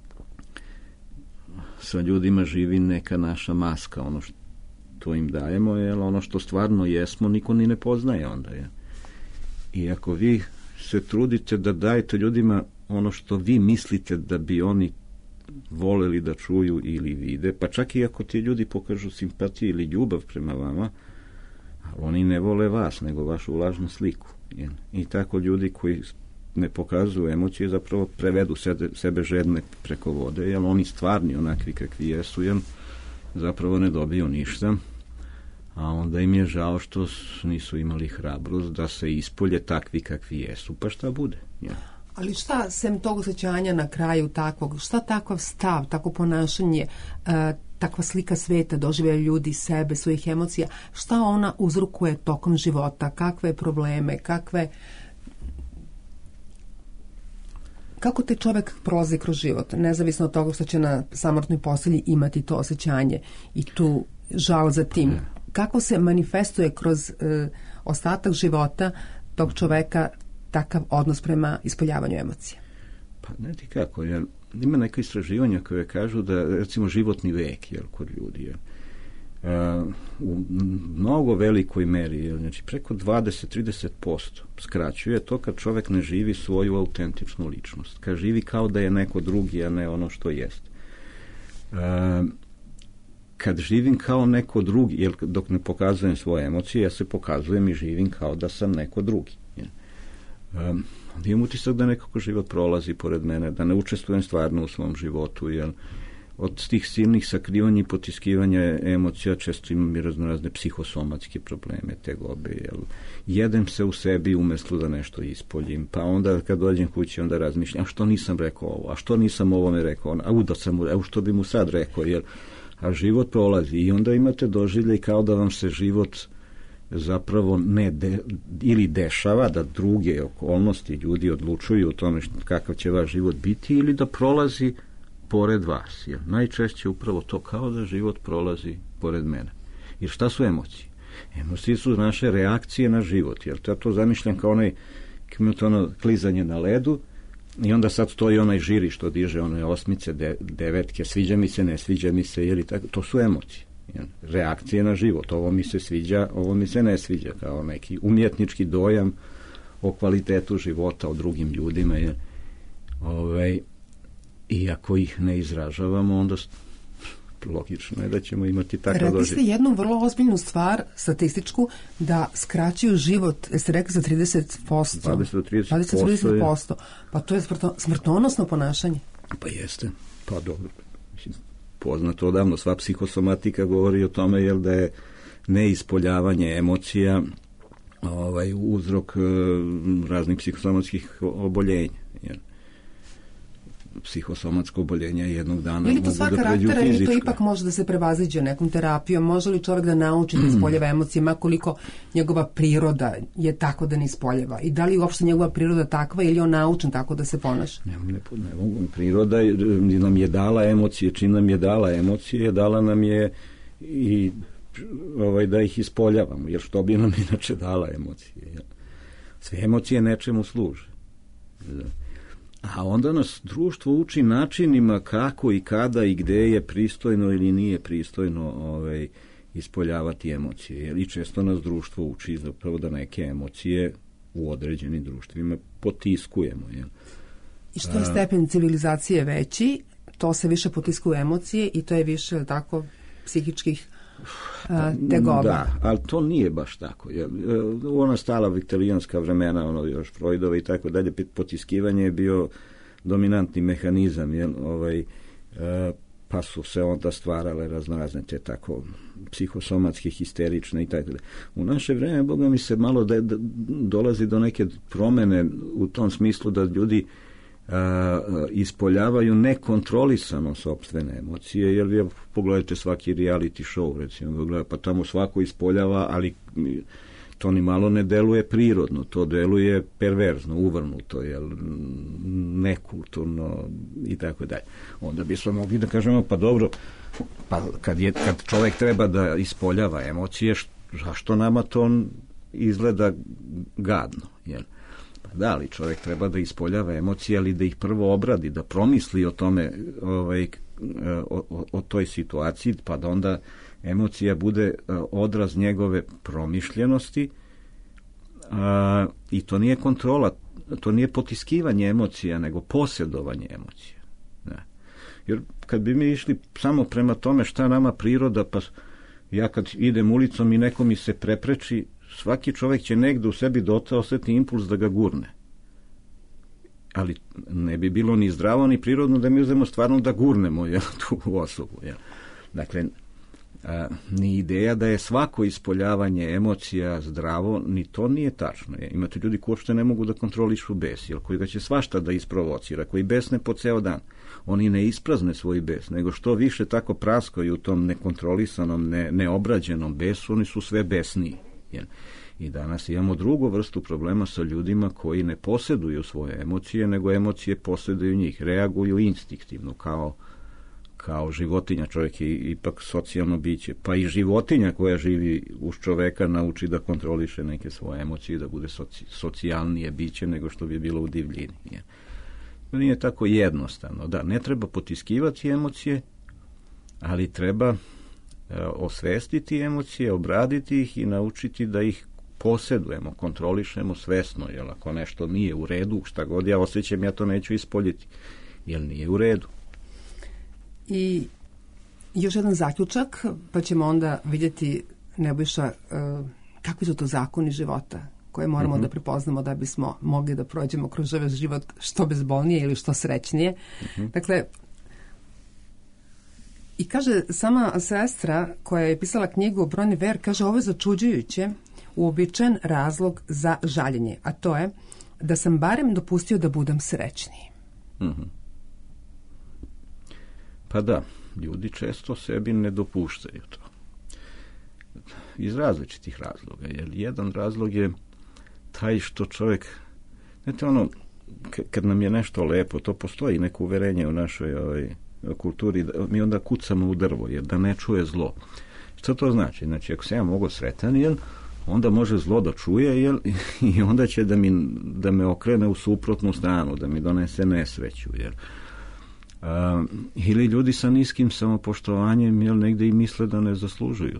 Sa ljudima živi neka naša maska, ono što im dajemo, jel, ono što stvarno jesmo niko ni ne poznaje onda, jel. I ako vi se trudite da dajete ljudima ono što vi mislite da bi oni voleli da čuju ili vide, pa čak i ako ti ljudi pokažu simpatiju ili ljubav prema vama, ali oni ne vole vas, nego vašu lažnu sliku. Jel? I tako ljudi koji ne pokazuju emocije zapravo prevedu sebe, sebe žedne preko vode, jer oni stvarni onakvi kakvi jesu, jel, zapravo ne dobiju ništa, a onda im je žao što nisu imali hrabrost da se ispolje takvi kakvi jesu, pa šta bude, jel? Ali šta, sem tog osjećanja na kraju takvog, šta takav stav, tako ponašanje, uh, takva slika sveta, doživljaju ljudi sebe, svojih emocija, šta ona uzrokuje tokom života, kakve probleme, kakve... Kako te čovjek prolazi kroz život, nezavisno od toga što će na samrtnoj postelji imati to osjećanje i tu žal za tim. Kako se manifestuje kroz uh, ostatak života tog čoveka takav odnos prema ispoljavanju emocija? Pa ne ti kako, jer ima neka istraživanja koje kažu da, recimo, životni vek, jel, kod ljudi, jel, uh, u mnogo velikoj meri, jel, znači preko dvadeset do trideset posto skraćuje to kad čovjek ne živi svoju autentičnu ličnost, kad živi kao da je neko drugi, a ne ono što jest. Uh, kad živim kao neko drugi, jer dok ne pokazujem svoje emocije, ja se pokazujem i živim kao da sam neko drugi. Um, imam utisak da nekako život prolazi pored mene, da ne učestvujem stvarno u svom životu, jer od tih silnih sakrivanja i potiskivanja emocija često imam i raznorazne psihosomatske probleme, tegobe. Jel? Jedem se u sebi umjesto da nešto ispoljim, pa onda kad dođem kući onda razmišljam, a što nisam rekao ovo, a što nisam ovome rekao, a da sam mu, evo što bi mu sad rekao, jer a život prolazi i onda imate doživljaj kao da vam se život zapravo ne de, ili dešava, da druge okolnosti ljudi odlučuju o tome što, kakav će vaš život biti, ili da prolazi pored vas. Jer najčešće upravo to, kao da život prolazi pored mene. Jer šta su emocije? Emocije su naše reakcije na život. Jer ja to zamišljam kao onaj to ono klizanje na ledu i onda sad stoji onaj žiri što diže one osmice, de, devetke, sviđa mi se, ne sviđa mi se, ili tako. To su emocije. Reakcije na život. Ovo mi se sviđa, ovo mi se ne sviđa, kao neki umjetnički dojam o kvalitetu života, o drugim ljudima. Je, ovaj, i ako ih ne izražavamo, onda logično je da ćemo imati takav doživljaj. Rekli ste jednu vrlo ozbiljnu stvar, statističku, da skraćuju život, jeste rekli za trideset posto? dvadeset do trideset posto. dvadeset do trideset posto. Pa to je smrto, smrtonosno ponašanje. Pa jeste. Pa dobro. Mislim, poznato odavno, sva psihosomatika govori o tome, jel, da je neispoljavanje emocija ovaj, uzrok raznih psihosomatskih oboljenja. Jel? Psihosomatsko oboljenje jednog dana ili to sva da karaktera ili to ipak može da se prevaziđe nekom terapijom, može li čovjek da nauči da ispoljava emocije, makoliko njegova priroda je tako da ne ispoljava, i da li uopšte njegova priroda takva ili on naučen tako da se ponaša? Ne, ne, ne mogu, priroda nam je dala emocije, čim nam je dala emocije, dala nam je i ovaj, da ih ispoljavamo, jer što bi nam inače dala emocije? Sve emocije nečemu služe. A onda nas društvo uči načinima kako i kada i gde je pristojno ili nije pristojno ovaj, ispoljavati emocije. I često nas društvo uči zapravo da neke emocije u određenim društvima potiskujemo. Jel? I što je stepen civilizacije veći, to se više potiskuju emocije i to je više tako psihičkih a, tegoba. Da, ali to nije baš tako. U ona stala viktorijanska vremena, ono još Freudova i tako dalje, potiskivanje je bio dominantni mehanizam, jel, ovaj, pa su se onda stvarale raznorazne te tako psihosomatske, histerične i tako dalje. U naše vreme, Boga mi se malo da, da dolazi do neke promene u tom smislu da ljudi A, ispoljavaju nekontrolisano sopstvene emocije, jer vi pogledajte svaki reality show, recimo, pa tamo svako ispoljava, ali to ni malo ne deluje prirodno, to deluje perverzno, uvrnuto, jel, nekulturno i tako dalje. Onda bismo mogli da kažemo, pa dobro, pa kad, je, kad čovjek treba da ispoljava emocije, zašto nama to izgleda gadno, jel? Da, ali čovjek treba da ispoljava emocije, ali da ih prvo obradi, da promisli o tome, ovaj, o, o, o toj situaciji, pa da onda emocija bude odraz njegove promišljenosti, a, i to nije kontrola, to nije potiskivanje emocija, nego posjedovanje emocija. Da. Jer kad bi mi išli samo prema tome šta nama priroda, pa ja kad idem ulicom i neko mi se prepreči, svaki čovjek će negde u sebi dota osjeti impuls da ga gurne. Ali ne bi bilo ni zdravo ni prirodno da mi uzemo stvarno da gurnemo, jel, tu osobu. Jel. Dakle, a, ni ideja da je svako ispoljavanje emocija zdravo, ni to nije tačno. Je. Imate ljudi koji uopšte ne mogu da kontrolišu bes, jel, koji ga će svašta da isprovocira, koji besne po ceo dan. Oni ne isprazne svoj bes, nego što više tako praskaju u tom nekontrolisanom, ne, neobrađenom besu, oni su sve besniji. I danas imamo drugu vrstu problema sa ljudima koji ne posjeduju svoje emocije, nego emocije posjeduju njih, reaguju instinktivno, kao, kao životinja. Čovjek je ipak socijalno biće, pa i životinja koja živi uz čoveka nauči da kontroliše neke svoje emocije, da bude soci, socijalnije biće nego što bi bilo u divljini. Nije tako jednostavno. Da, ne treba potiskivati emocije, ali treba osvestiti emocije, obraditi ih i naučiti da ih posjedujemo, kontrolišemo svesno, jer ako nešto nije u redu, šta god ja osjećam, ja to neću ispoljiti, jer nije u redu. I još jedan zaključak, pa ćemo onda vidjeti, Nebojša, kakvi su to zakoni života koje moramo mm-hmm. da prepoznamo da bismo mogli da prođemo kroz ovaj život što bezbolnije ili što srećnije. Mm-hmm. Dakle, I kaže, sama sestra koja je pisala knjigu Broni Ver, kaže, ovo je začuđujuće, uobičajen razlog za žaljenje, a to je da sam barem dopustio da budem srećniji. Mm-hmm. Pa da, ljudi često sebi ne dopuštaju to. Iz različitih razloga. Jer jedan razlog je taj što čovjek, znate ono, k- kad nam je nešto lepo, to postoji neko uverenje u našoj ovaj, kulturi, da mi onda kucamo u drvo, jer da ne čuje zlo. Što to znači? Znači, ako se ja mogu sretan, jel, onda može zlo da čuje, jel, i onda će da, mi, da me okrene u suprotnu stranu, da mi donese nesreću, jel. A, ili ljudi sa niskim samopoštovanjem, jel, negde i misle da ne zaslužuju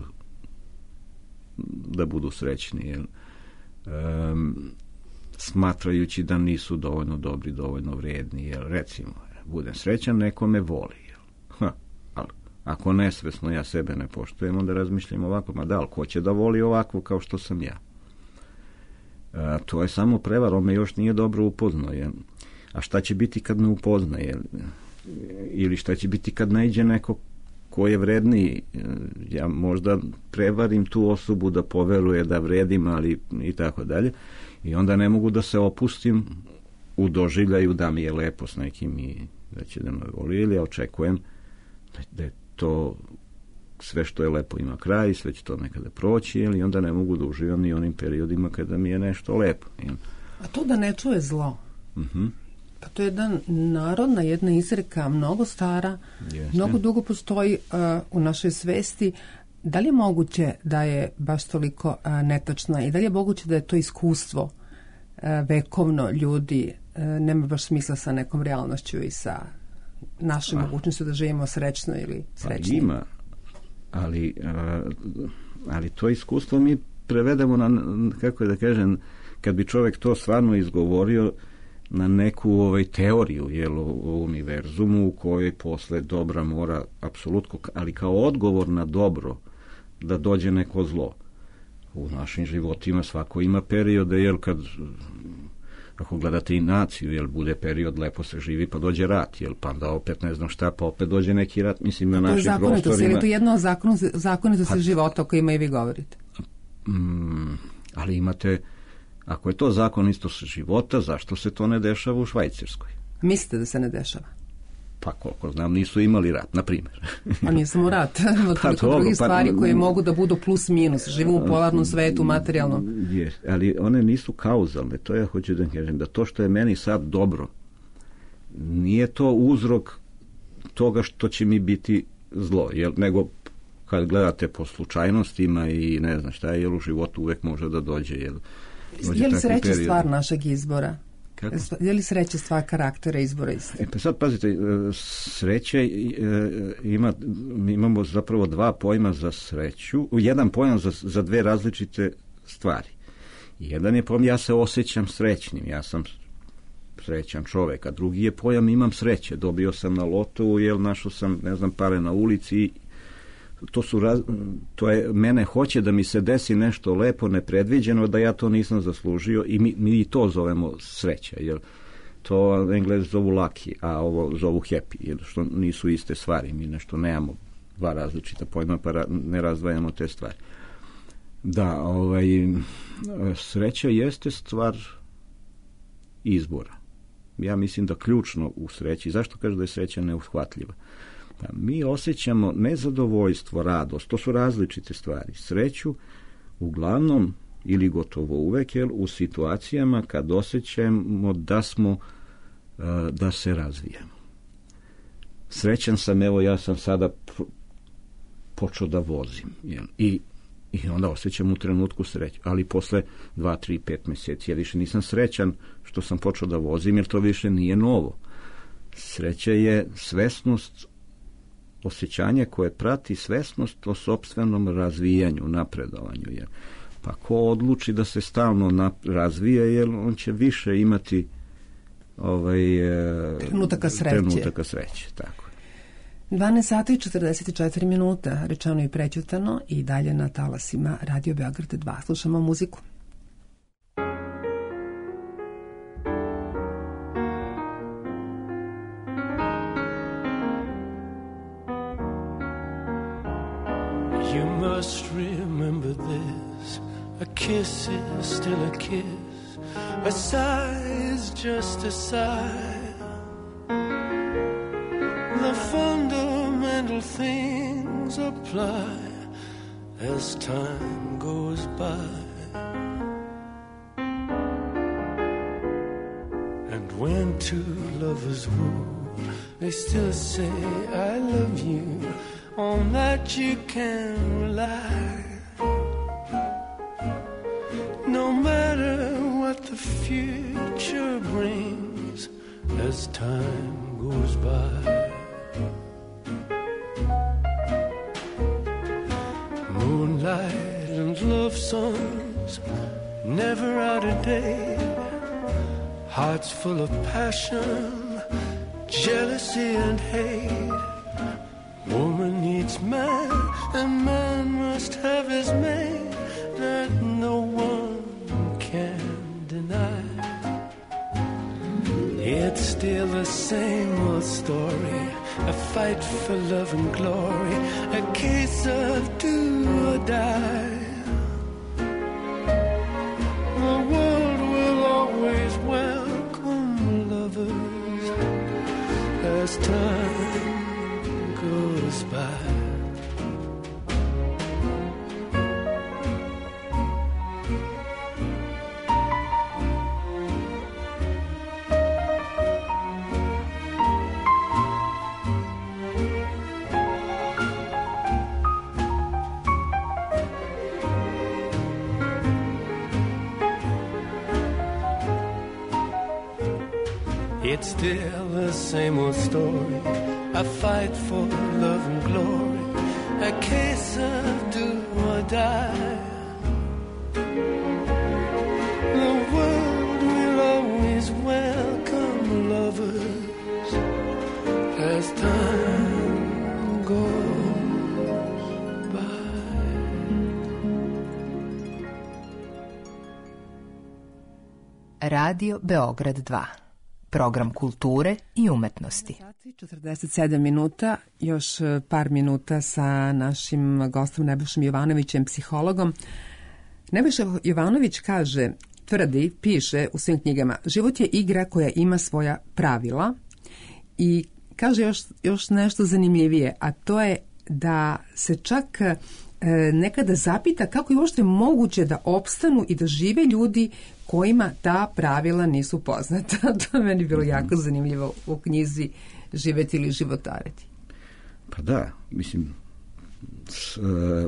da budu srećni, jel. Um, smatrajući da nisu dovoljno dobri, dovoljno vredni, jel, recimo, budem srećan, neko me voli, jel. Ha, ali ako nesvesno ja sebe ne poštujem, onda razmišljam ovako, ma da, ali ko će da voli ovako kao što sam ja? A, to je samo prevar, on me još nije dobro upoznao, jel. A šta će biti kad me upozna, jel? Ili šta će biti kad naiđe neko ko je vredniji, ja možda prevarim tu osobu da poveruje da vredim, ali i tako dalje, i onda ne mogu da se opustim u doživljaju da mi je lepo s nekim i da će da me voli, ili ja očekujem da je to sve što je lepo ima kraj, sve će to nekada proći, ili onda ne mogu da uživam ni onim periodima kada mi je nešto lepo. A to da ne čuje zlo, mhm. Pa to je jedna narodna, jedna izreka, mnogo stara, Jeste. mnogo dugo postoji uh, u našoj svesti. Da li je moguće da je baš toliko uh, netačna i da li je moguće da je to iskustvo uh, vekovno ljudi uh, nema baš smisla sa nekom realnošću i sa našim mogućnostima da živimo srećno ili srećnije? Pa ima, ali, uh, ali to iskustvo mi prevedemo na, kako je da kažem, kad bi čovjek to stvarno izgovorio, na neku ovaj, teoriju, jel, o univerzumu u kojoj posle dobra mora apsolutno, ali kao odgovor na dobro da dođe neko zlo. U našim životima svako ima periode, jel, kad ako gledate i naciju, jel, bude period, lepo se živi, pa dođe rat, jel, pa da opet ne znam šta, pa opet dođe neki rat, mislim, na našim prostorima. To je to jedno zakonitosti pa, života o kojima i vi govorite. Mm, ali imate, ako je to zakonitost života, zašto se to ne dešava u Švajcarskoj? Mislite da se ne dešava? Pa koliko znam, nisu imali rat, na primjer. Pa nije samo rat, ima pa toliko drugih stvari pa, koje mogu da budu plus minus. Živimo u polarnom svetu, materijalno. Je, ali one nisu kauzalne, to ja hoću da kažem, da to što je meni sad dobro, nije to uzrok toga što će mi biti zlo, jel, nego kad gledate po slučajnostima i ne znam šta, jel, u životu uvek može da dođe, jel, je li sreća stvar našeg izbora? Kako? Je li sreća stvar karaktera izbora isti? E pa sad pazite, sreće ima, mi imamo zapravo dva pojma za sreću, jedan pojam za, za dve različite stvari. Jedan je pojam ja se osjećam srećnim, ja sam srećan čovek, a drugi je pojam imam sreće, dobio sam na lotu, jel, našao sam, ne znam, pare na ulici. To su raz, to je, mene hoće da mi se desi nešto lepo, nepredviđeno, da ja to nisam zaslužio i mi, mi to zovemo sreća, jer to Englezi zovu lucky, a ovo zovu happy, jer što nisu iste stvari, mi nešto nemamo dva različita pojma, pa ra, ne razdvajamo te stvari. Da, ovaj, sreća jeste stvar izbora. Ja mislim da ključno u sreći, zašto kažu da je sreća neuhvatljiva? Pa mi osjećamo nezadovoljstvo, radost, to su različite stvari. Sreću uglavnom ili gotovo uvek, jel, u situacijama kad osjećamo da smo, da se razvijamo. Srećan sam, evo ja sam sada počeo da vozim, jel, i, i onda osjećam u trenutku sreću, ali posle dva, tri, pet mjeseci ja više nisam srećan što sam počeo da vozim, jer to više nije novo. Sreća je svesnost, osjećanje koje prati svesnost o sopstvenom razvijanju, napredovanju. Jer, pa ko odluči da se stalno razvije, jer on će više imati ovaj, trenutaka sreće. Trenutaka sreće, tako. dvanaest sati i četrdeset četiri minuta, rečeno i prećutano, i dalje na talasima Radio Beograd dva. Slušamo muziku. You must remember this. A kiss is still a kiss. A sigh is just a sigh. The fundamental things apply as time goes by. And when two lovers woo, they still say I love you. On that you can rely. No matter what the future brings as time goes by. Moonlight and love songs, never out of date. Hearts full of passion, jealousy and hate. Woman needs man, and man must have his mate. That no one can deny. It's still the same old story, a fight for love and glory, a case of do or die. The world will always welcome lovers as time goes by. It's still the same old story, a fight for love and glory, a case of do or die. The world will always welcome lovers as time goes by. Radio Beograd dva. Program kulture i umetnosti. četrdeset sedam minuta, još par minuta sa našim gostom Nebojšom Jovanovićem, psihologom. Nebojša Jovanović kaže, tvrdi, piše u svim knjigama, život je igra koja ima svoja pravila i kaže još, još nešto zanimljivije, a to je da se čak e, nekada zapita kako je uopšte moguće da opstanu i da žive ljudi kojima ta pravila nisu poznata. To je meni bilo jako zanimljivo u knjizi Živeti ili životariti. Pa da, mislim, s,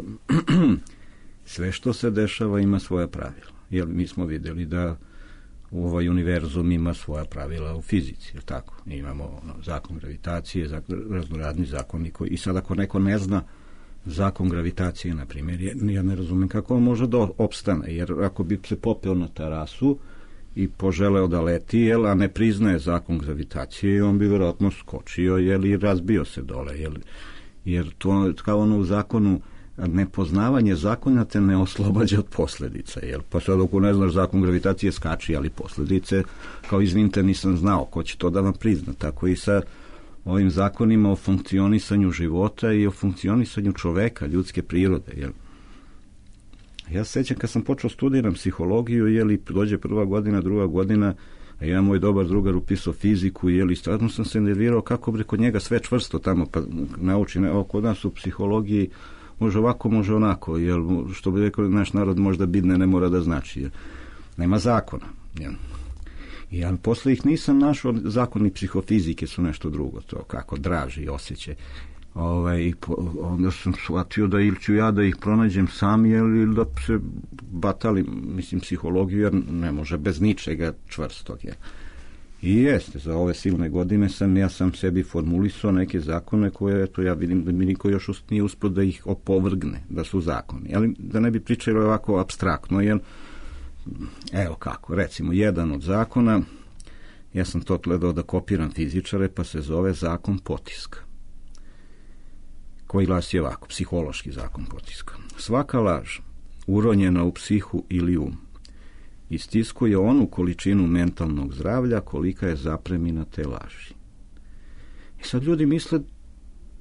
sve što se dešava ima svoja pravila. Jer mi smo videli da ovaj univerzum ima svoja pravila u fizici, je tako? Imamo ono, zakon gravitacije, zakon, raznorazni zakoni koji, i sad ako neko ne zna zakon gravitacije, na primjer, ja ne razumem kako on može da opstane, jer ako bi se popeo na terasu i poželeo da leti, jel, a ne priznaje zakon gravitacije, on bi vjerojatno skočio, jel, i razbio se dole, jel, jer to kao ono u zakonu, nepoznavanje zakona te ne oslobađa od posljedica, jel, pa sad ako ne znaš zakon gravitacije, skači, ali posljedice, kao izvinite, nisam znao, ko će to da vam prizna, tako i sa ovim zakonima o funkcionisanju života i o funkcionisanju čoveka, ljudske prirode, jel. Ja se sjećam kad sam počeo studiram psihologiju, jeli, dođe prva godina, druga godina, a ja moj dobar drugar upisao fiziku, jeli, stvarno sam se nervirao kako bi kod njega sve čvrsto tamo, pa nauči, ne, kod nas u psihologiji može ovako, može onako, jel, što bi rekao naš narod možda bidne ne mora da znači, jel. Nema zakona, jel. I ja posle ih nisam našao, zakoni psihofizike su nešto drugo, to kako draži osjećaj. Ovaj, onda sam shvatio da ili ću ja da ih pronađem sam, ili da se batalim, mislim, psihologiju, jer ne može bez ničega čvrstog. Je. I jeste, za ove silne godine sam ja sam sebi formulisao neke zakone koje, eto, ja vidim da mi niko još nije uspio da ih opovrgne, da su zakoni. Ali da ne bi pričali ovako apstraktno, jer evo kako, recimo, jedan od zakona, ja sam to gledao da kopiram fizičare, pa se zove zakon potiska, koji glasi ovako, psihološki zakon potiska. Svaka laž uronjena u psihu ili um istiskuje onu količinu mentalnog zdravlja kolika je zapremina te laži. I sad ljudi misle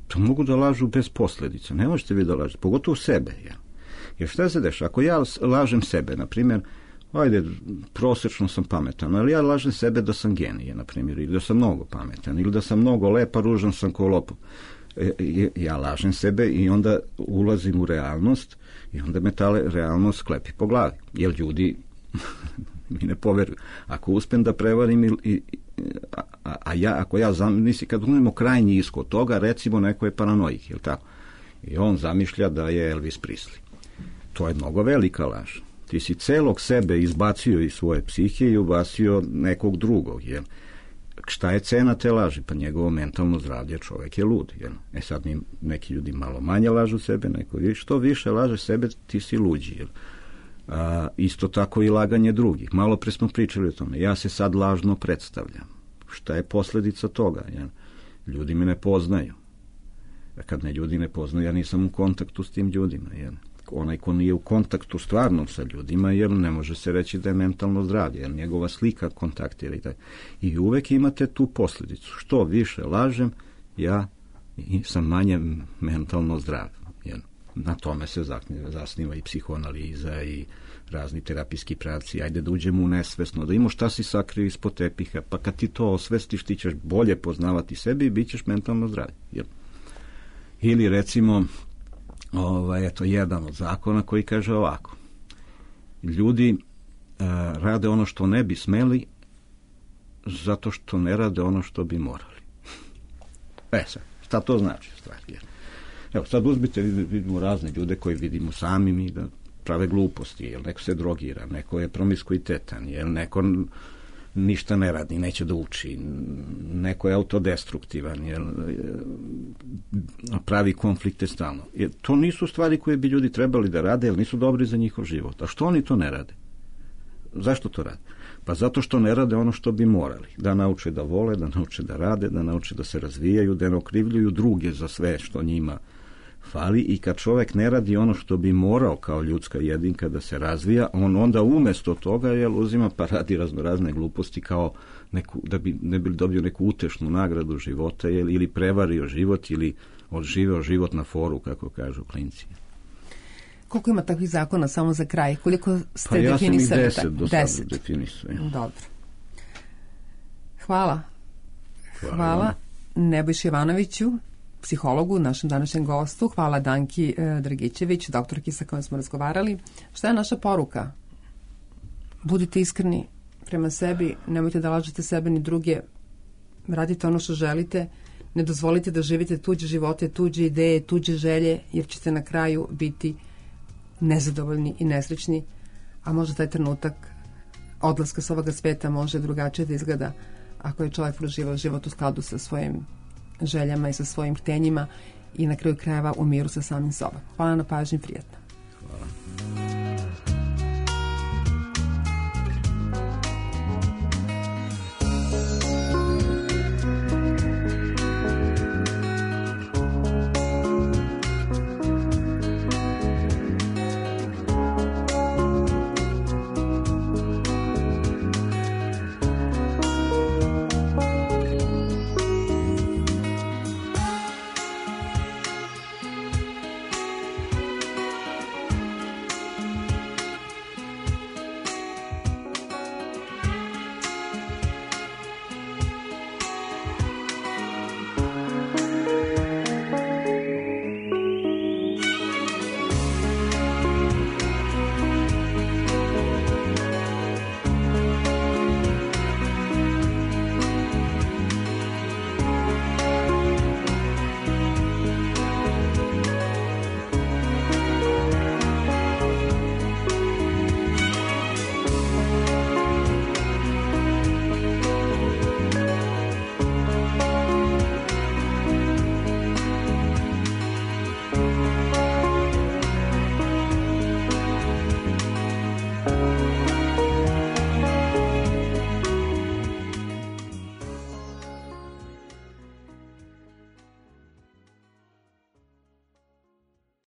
To mogu da lažu bez posljedica. Ne možete vi da lažete, pogotovo sebe. Ja. Jer šta se deša? Ako ja lažem sebe, na primjer, ajde, prosečno sam pametan, ali ja lažem sebe da sam genije, na primjer, ili da sam mnogo pametan, ili da sam mnogo lepa, ružan sam ko lopov. E, ja lažem sebe i onda ulazim u realnost i onda me ta realnost sklepi po glavi. Jer ljudi mi ne poveruju. Ako uspem da prevarim i, i, a, a ja, ako ja zamislim, kad uzmemo krajnji ishod toga, recimo neko je paranoik, jel tako? I on zamišlja da je Elvis Presley. To je mnogo velika laž. Ti si celog sebe izbacio iz svoje psihe i ubacio nekog drugog, jel? Šta je cena te laži? Pa njegovo mentalno zdravlje, čovjek je lud, jel? E sad mi neki ljudi malo manje lažu sebe, neko više. Što više laže sebe, ti si luđi, jel? A, isto tako i laganje drugih. Malo pre smo pričali o tome. Ja se sad lažno predstavljam. Šta je posljedica toga? Jel? Ljudi me ne poznaju. A kad me ljudi ne poznaju, ja nisam u kontaktu s tim ljudima. Jel? Onaj ko nije u kontaktu stvarno sa ljudima, jer ne može se reći da je mentalno zdravlje, jer njegova slika kontaktira i tako. I uvek imate tu posljedicu. Što više lažem, ja sam manje mentalno zdrav. Jel? Na tome se zasniva i psihoanaliza i razni terapijski pravci. Ajde da uđemo u nesvesno, da imamo šta si sakrio ispod tepiha, pa kad ti to osvestiš, ti ćeš bolje poznavati sebi i bit ćeš mentalno zdrav. Jel? Ili recimo, ovaj, eto, jedan od zakona koji kaže ovako. Ljudi e, rade ono što ne bi smeli zato što ne rade ono što bi morali. E sad, šta to znači stvar? Jer, evo, sad uzmite, vidimo razne ljude koje vidimo sami mi da prave gluposti, jel neko se drogira, neko je promiskuitetan, jel neko ništa ne radi, neće da uči, neko je autodestruktivan, jel, pravi konflikte stalno. Jer to nisu stvari koje bi ljudi trebali da rade, jer nisu dobri za njihov život. A što oni to ne rade? Zašto to rade? Pa zato što ne rade ono što bi morali. Da nauče da vole, da nauče da rade, da nauče da se razvijaju, da ne okrivljuju druge za sve što njima fali, i kad čovjek ne radi ono što bi morao kao ljudska jedinka da se razvija, on onda umjesto toga jel, uzima pa radi razno razne gluposti kao neku, da bi ne bi dobio neku utešnu nagradu života, jel, ili prevario život ili odživeo život na foru, kako kažu klinci. Koliko ima takvih zakona, samo za kraj? Koliko ste pa ja definisali? sam ih deset do sada definisao. Ja. Dobro. Hvala. Hvala, Hvala Nebojši Ivanoviću, psihologu, našem današnjem gostu. Hvala Danki e, Dragićević, doktorki sa kojom smo razgovarali. Šta je naša poruka? Budite iskreni prema sebi, nemojte da lažete sebe ni druge, radite ono što želite, ne dozvolite da živite tuđe živote, tuđe ideje, tuđe želje, jer ćete na kraju biti nezadovoljni i nesrećni, a možda taj trenutak odlaska s ovoga sveta može drugačije da izgleda ako je čovjek proživao život u skladu sa svojim željama i sa svojim htenjima i na kraju krajeva u miru sa samim sobom. Hvala na pažnji, prijatno.